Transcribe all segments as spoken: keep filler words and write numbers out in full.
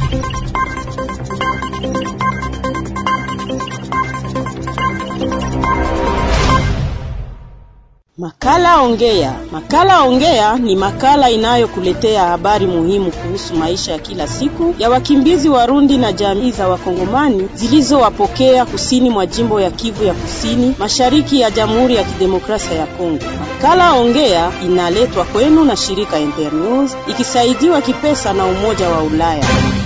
Makala Ongea. Makala Ongea ni makala inayokuletea habari muhimu kuhusu maisha ya kila siku ya wakimbizi Warundi na jamii za Wakongomani zilizowapokea kusini mwa jimbo ya Kivu ya Kusini, mashariki ya Jamhuri ya Kidemokrasia ya Kongo. Makala Ongea inaletwa kwenu na shirika Internews ikisaidiwa kipesa na Umoja wa Ulaya.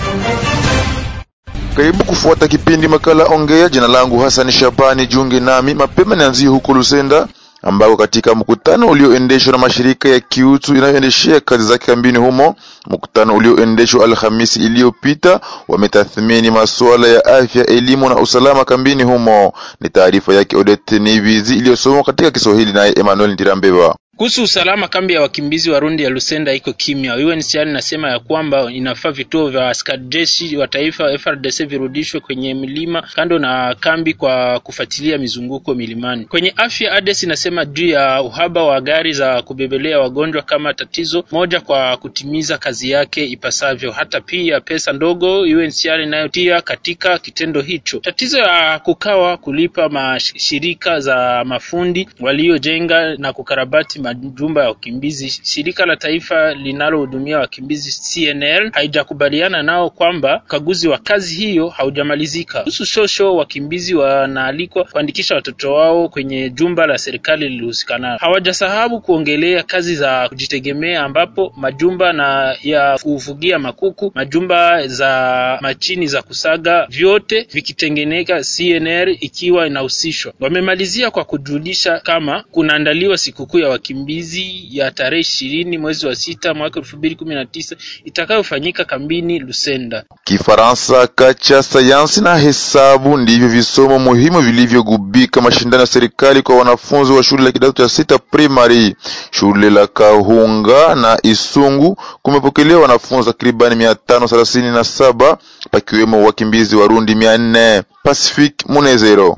Karibu kufuata kipindi Makala Ongea. Jina langu Hassan Shabani, junge nami mapema nianzie huko Lusenda, ambao katika mkutano ulioendeshwa na mashirika ya kiutu inayoendeshea kazi zake kambini humo. Mkutano ulioendeshwa Alhamisi iliyopita wametathmini masuala ya afya, elimu na usalama kambini humo. Ni taarifa yake Odette Nivizi iliyosomwa katika Kiswahili naye Emmanuel Ndirambeba. Kuhusu usalama, kambi ya wakimbizi Warundi ya Lusenda iko kimya. U N H C R inasema ya kwamba inafaa vituo vya askari jeshi wa taifa F R D C virudishwe kwenye milima kando na kambi kwa kufuatilia mizunguko milimani. Kwenye afya, A D S inasema juu ya uhaba wa gari za kubebelea wagonjwa kama tatizo moja kwa kutimiza kazi yake ipasavyo. Hata pia pesa ndogo U N H C R inayotia katika kitendo hicho. Tatizo ya kukawa kulipa mashirika za mafundi waliojenga na kukarabati majumba ya wakimbizi. Shirika la taifa linalohudumia wakimbizi C N L haijakubaliana nao kwamba ukaguzi wa kazi hiyo haujamalizika. Kuhusu shosho, wakimbizi wanaalikwa kuandikisha watoto wao kwenye jumba la serikali lililohusikana. Hawajasahabu kuongelea kazi za kujitegemea, ambapo majumba na ya kufugia makuku, majumba za machini za kusaga, vyote vikitengeneka C N L ikiwa inahusishwa. Wamemalizia kwa kujulisha kama kunaandaliwa sikukuu ya wakimbizi ya tarehe ishirini mwezi wa sita mwaka elfu mbili kumi na tisa itakayofanyika kambini Lusenda. Kifaransa, kacha, sayansi na hesabu ndivyo visomo muhimu vilivyogubika mashindano ya serikali kwa wanafunzi wa shule la kidato cha sita primary. Shule la Kahunga na Isungu kumepokelewa wanafunzi takriban mia tano thelathini na saba pakiwemo wakimbizi Warundi mia nne. Pacific Munezero.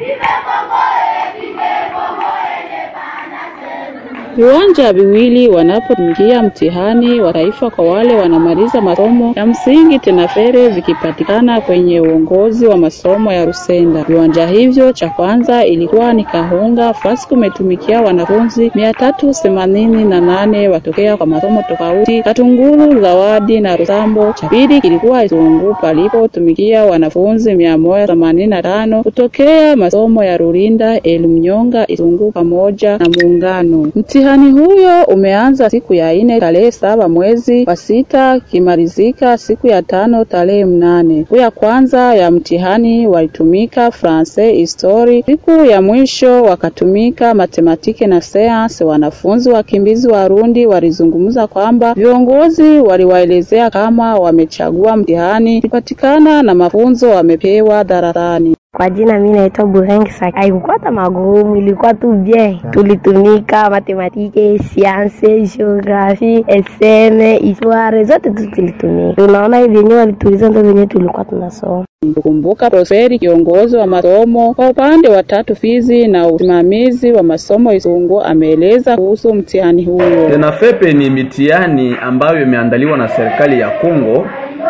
Viwanja viwili wanapoingia mtihani wa taifa kwa wale wanamaliza masomo ya msingi tena fere vikipatikana kwenye uongozi wa masomo ya Lusenda. Viwanja hivyo, cha kwanza ilikuwa ni Kahunga, fasi kumetumikia wanafunzi mia tatu themanini na nane watokea kwa masomo tofauti, Katunguru, Zawadi na Rusambo. Cha pili kilikuwa Isungu, palipo tumikia wanafunzi mia moja themanini na tano kutokea masomo ya Rurinda, Elmnyonga, Isungu pamoja na Muungano. Mtihani huyo umeanza siku ya ine tarehe saba mwezi wa sita, kimalizika siku ya tano tarehe mnane. Siku ya kwanza ya mtihani walitumika Francais, History. Siku ya mwisho wakatumika Matematike na Science. Wanafunzi wakimbizi Warundi walizungumza kwamba viongozi waliwaelezea kama wamechagua mtihani kupatikana na mafunzo wamepewa darasani. Kwa jina mimi naitwa Burengi Saki. Haikuwa hata magumu, ilikuwa tu bien. Tulitumika matematike, science, geography, S M, histoire, zote tulitumika. Tunaona hivi wenyewe walituliza ndio wenyewe tulikuwa tunasoma. Kumbuka Prosperi, kiongozi wa masomo kwa upande wa tatu Fizi na usimamizi wa masomo Isungu, ameeleza kuhusu mtihani huo. Tenafepe ni mitihani ambayo imeandaliwa na serikali ya Kongo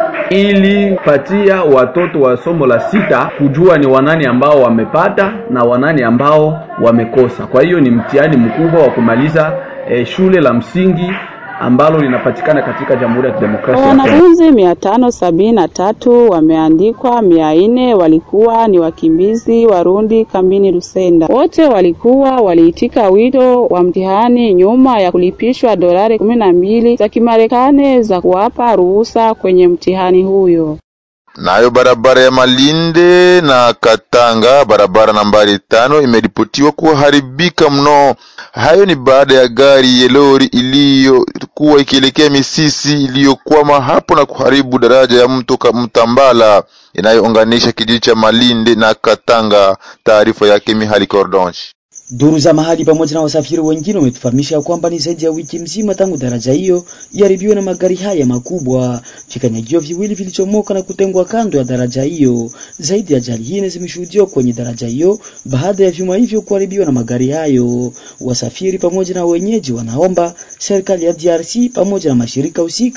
ili patia watoto wa somo la sita kujua ni wanani ambao wamepata na wanani ambao wamekosa. Kwa hiyo ni mtihani mkubwa wa kumaliza eh, shule la msingi ambalo linapatikana katika Jamhuri ya Kidemokrasia ya Kongo. Wanafunzi mia tano sabini na tatu wameandikwa, mia nne walikuwa ni wakimbizi Warundi kambini Lusenda. Wote walikuwa waliitika wito wa mtihani nyuma ya kulipishwa dolari kumi na mbili za Kimarekani za kuwapa ruhusa kwenye mtihani huyo. Nayo barabara ya Malinde na Katanga, barabara nambari tano, imeripotiwa kuharibika mno. Hayo ni baada ya gari ya lori iliyokuwa ikielekea Misisi iliyokwama hapo na kuharibu daraja ya mto Mtambala inayounganisha kijiji cha Malinde na Katanga. Taarifa yake Mihali Cordonchi. Duru za mahali pamoja na wasafiri wengine wametufahamisha kwamba ni zaidi ya wiki mzima tangu daraja hiyo iharibiwe na magari haya makubwa. Vikanyagio viwili vilichomoka na kutengwa kando ya daraja hiyo. Zaidi ya ajali hii zimeshuhudiwa kwenye daraja hiyo baada ya vyuma hivyo kuharibiwa na magari hayo. Wasafiri pamoja na wenyeji wanaomba serikali ya D R C pamoja na mashirika husika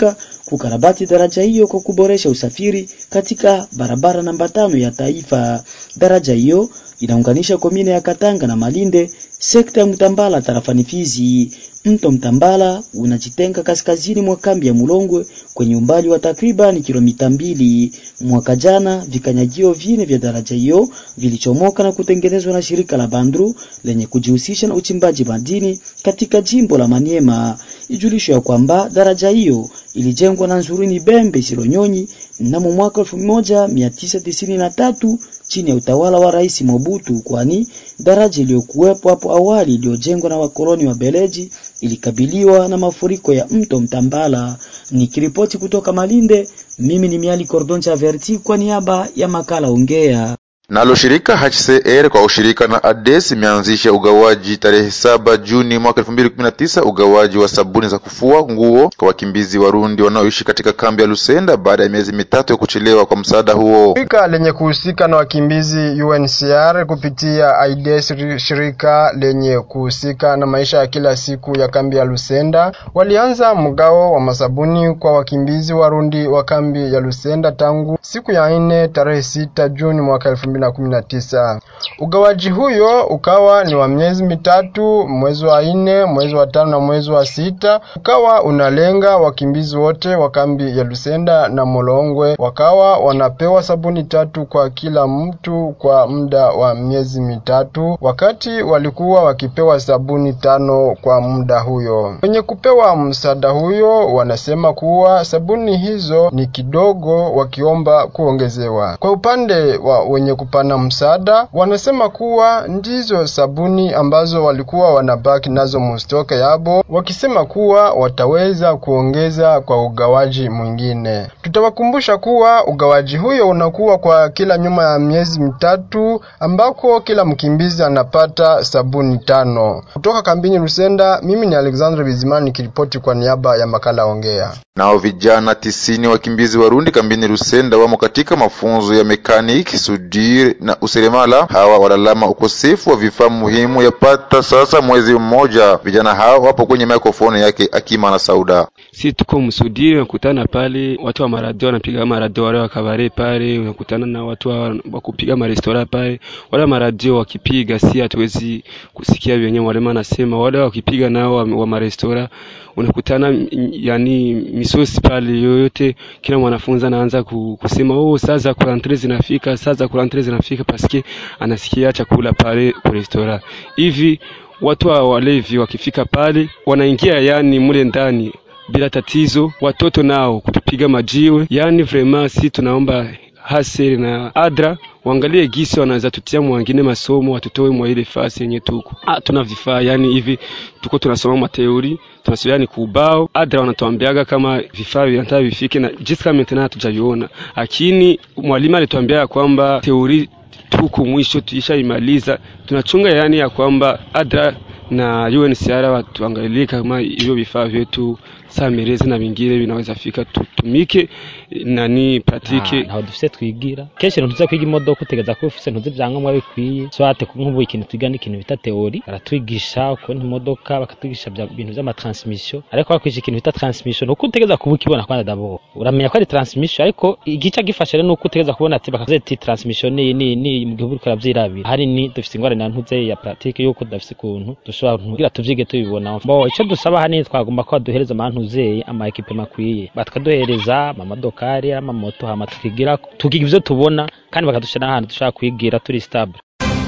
kukarabati daraja hiyo kwa kuboresha usafiri katika barabara namba tano ya taifa. Daraja hiyo inaunganisha komine ya Katanga na Malinde, sekta ya Mtambala tarafani Fizi. Mto Mtambala unajitenga kaskazini mwa kambi ya Mulongwe kwenye umbali wa takriban kilomita mbili. Mwaka jana vikanyagio vine vya daraja hiyo vilichomoka na kutengenezwa na shirika la Bandru lenye kujihusisha na uchimbaji madini katika jimbo la Maniema. Ijulisho ya kwamba daraja hiyo ilijengwa na Nzurini Bembe Silonyonyi mnamo mwaka elfu moja mia tisa tisini na tatu chini ya utawala wa Rais Mobutu, kwani daraja iliyokuwepo hapo awali iliyojengwa na wakoloni wa Beleji ilikabiliwa na mafuriko ya mto Mtambala. Nikiripoti kutoka Malinde, mimi ni Miali Cordoncha Verti kwa niaba ya makala Ongea. Nalo shirika H C R kwa ushirika na A D E S imeanzisha ugawaji tarehe saba Juni mwaka elfu mbili kumi na tisa ugawaji wa sabuni za kufua nguo kwa wakimbizi Warundi wanaoishi katika kambi ya Lusenda baada ya miezi mitatu ya kuchelewa kwa msaada huo. Shirika lenye kuhusika na wakimbizi U N C R kupitia A D E S, shirika lenye kuhusika na maisha ya kila siku ya kambi ya Lusenda, walianza mgao wa masabuni kwa wakimbizi Warundi wa kambi ya Lusenda tangu siku ya nne tarehe sita Juni mwaka elfu mbili kumi na tisa. Ugawaji huyo ukawa ni wa miezi mitatu, mwezi wa nne, mwezi wa tano na mwezi wa sita. Ukawa unalenga wakimbizi wote wa kambi ya Lusenda na Mulongwe, wakawa wanapewa sabuni tatu kwa kila mtu kwa muda wa miezi mitatu, wakati walikuwa wakipewa sabuni tano kwa muda huyo. Wenye kupewa msaada huyo wanasema kuwa sabuni hizo ni kidogo, wakiomba kuongezewa. Kwa upande wa wenye kupana msaada wanasema kuwa ndizo sabuni ambazo walikuwa wanabaki nazo mustoke yabo, wakisema kuwa wataweza kuongeza kwa ugawaji mwingine. Tutawakumbusha kuwa ugawaji huyo unakuwa kwa kila nyuma ya miezi mitatu, ambako kila mkimbizi anapata sabuni tano. Kutoka kambini Lusenda, mimi ni Alexandre Bizimani kiripoti kwa niaba ya makala Ongea. Nao vijana tisini wakimbizi Warundi kambini Lusenda wamo katika mafunzo ya mekaniki, sudiri na useremala. Hawa walalama ukosefu wa vifaa muhimu yapata sasa mwezi mmoja. Vijana hao wapo kwenye mikrofoni yake Akima na Sauda. Si tuko msudiri, unakutana pale watu wa maradio wanapiga maradio, wale wa kabare pale, unakutana na watu wa kupiga marestora pale. Wale maradio wakipiga si hatuwezi kusikia wenyewe wale manasema, wale wakipiga nao wa, wa marestora unakutana yani misosi pale yoyote. Kila mwanafunzi anaanza kusema oh sasa kulantre zinafika, sasa kulantre zinafika paske anasikia chakula pale kwa restaurant. Hivi watu wa walevi wakifika pale wanaingia yani mule ndani bila tatizo, watoto nao kutupiga majiwe. Yani vraiment si tunaomba Haseri na Adra waangalie gisi wanaweza tutia mwangine masomo, watutoe mwa ile fasi yenye tuko. Ah, tuna vifaa yani hivi tuko tunasoma mateori, tunasoma ni kubao. Adra wanatuambiaga kama vifaa vinataka vifike na jiska maintenant hatujaviona. Lakini mwalimu alituambia kwamba teori tuko mwisho tuishaimaliza. Tunachunga yani ya kwamba Adra na U N C R watuangalie kama hivyo vifaa vyetu samereze na vingine vinaweza fika tutumike nani pratike. Naho dufise twigira keshe ntuza kwiga imodoka utegeza ko ufise ntuze byangombwa bikwiye, so ate nk'ubu ikintu twigana ikintu bita teori, baratwigisha uko imodoka bakatwigisha ibintu by'ama transmission, ariko bakwisha ikintu bita transmission uko utegeza kuba ukibona kwanda dabo uramenya ko ari transmission, ariko igica gifashe rero nuko utegeza kubona ati bakaze ati transmission ni ni ni mu gihugu karavyirabira. Hari ni dufise ingwara na ntuze ya pratique yuko dafise kuntu dushobora kugira tuvyige tubibona. Bo ico dusaba hani twagomba ko duhereza abantu uzeye ama ekipe makwiye, bakaduhereza amadokari amamoto hama tukigira tukiga ivyo tubona kandi bakadushira ahantu dushaka kwigira turi stable.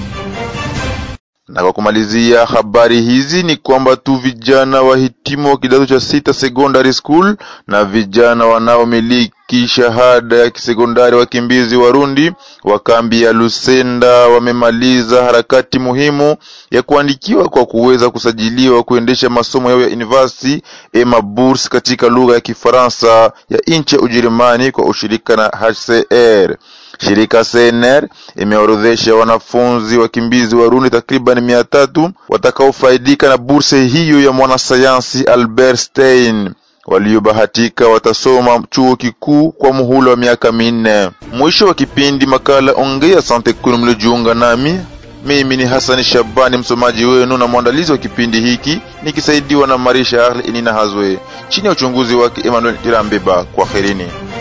Na kwa kumalizia habari hizi ni kwamba tu vijana wahitimu wa kidato cha sita secondary school na vijana wanaomiliki shahada ya kisekondari wakimbizi Warundi wa kambi ya Lusenda wamemaliza harakati muhimu ya kuandikiwa kwa kuweza kusajiliwa kuendesha masomo yao ya university ema bourse katika lugha ya Kifaransa ya nchi ya Ujerumani kwa ushirika na H C R. Shirika C N R imeorodhesha wanafunzi wakimbizi Warundi takriban mia tatu watakaofaidika na bursa hiyo ya mwanasayansi Albert Stein. Waliobahatika watasoma chuo kikuu kwa muhula wa miaka minne. Mwisho wa kipindi makala Ongea. Asante kwa mlijiunga nami. Mimi ni Hassan Shabani, msomaji wenu na mwandalizi wa kipindi hiki, nikisaidiwa na Marisha Arle Inina Hazwe, chini ya uchunguzi wake Emmanuel Tirambeba. Kwa kherini.